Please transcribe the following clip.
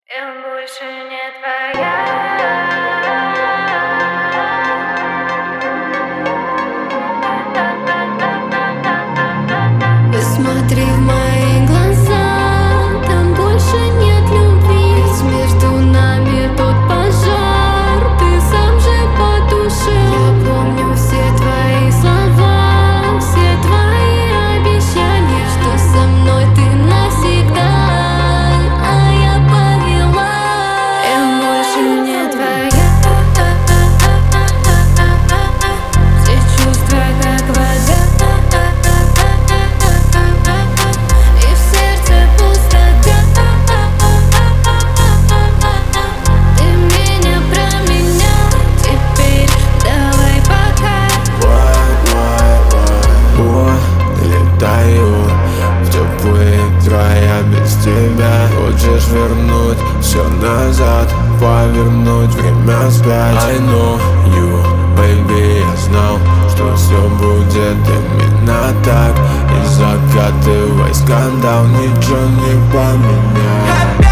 Я больше не твоя. Посмотри в мои глаза, там больше нет любви. Ведь между нами тот пожар, ты сам же потушил. Я помню все твои слова, все твои обещания, что со мной ты навсегда, а я повела. Я больше не твоя. Все чувства как вода, и в сердце пустота. Ты меня променял, теперь давай пока. Летаю в теплые края без тебя. Хочешь вернуть все назад, повернуть время вспять. I know you, baby, я знал, что все будет именно так. И закатывай скандал, ничего не поменяй.